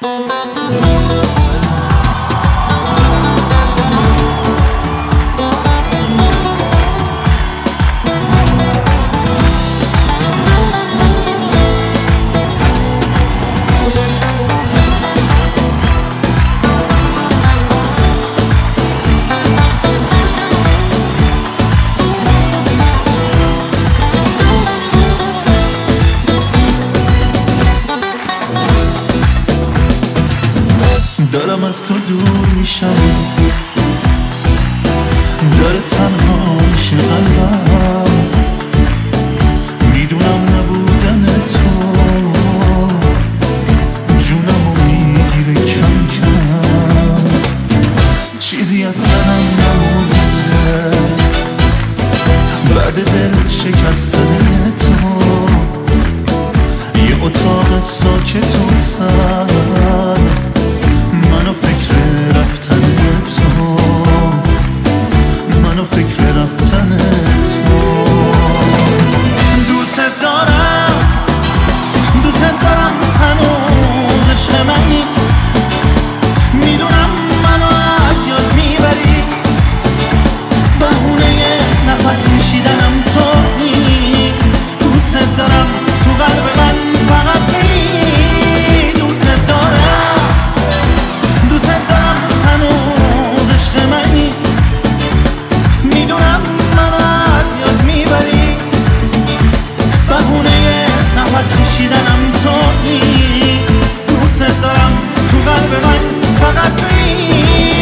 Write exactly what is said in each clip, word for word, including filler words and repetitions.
دارم از تو دور میشم، داره تنها میشه قلبم، میدونم نبودن تو جونمو میگیره کم کم، چیزی از تنم نمونده بعد دل شکستن تو، یه اتاق ساکت و سر منو فکر رفتن تو، منو فکر رفتن تو. دوست دارم دوست دارم هنوز عشق منی، میدونم منو از یاد میبری، بهونه نفس کشیدنم تویی، دوست دارم تو قلب من فقط تویی، دوست دارم دوست دارم هنوز عشق منی، میدونم منو از یاد میبری، بهونه نفس کشیدنم تویی، دوست دارم تو قلب من فقط تویی.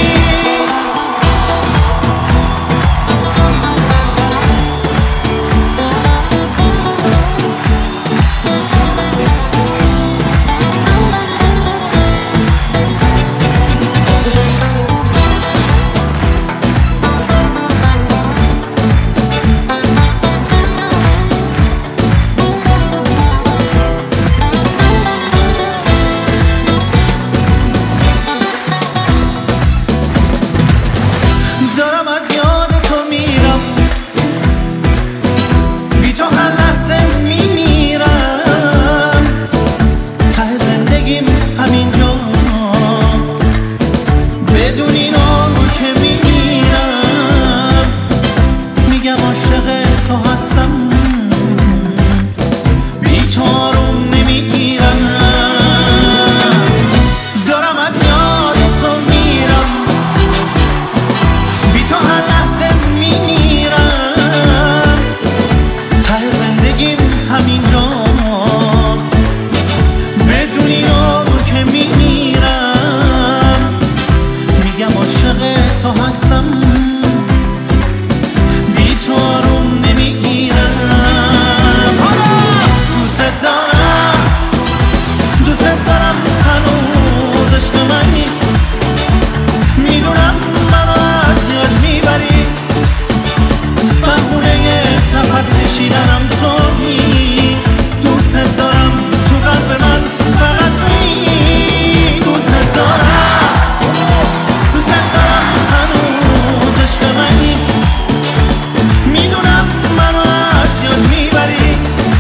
کشیدنم تویی، دوست دارم تو قلب من فقط تویی، دوست دارم دوست دارم هنوز عشق منی، میدونم منو از یاد میبری،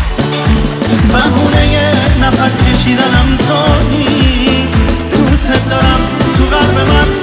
بهونه نفس کشیدنم تویی، دوست دارم تو قلب من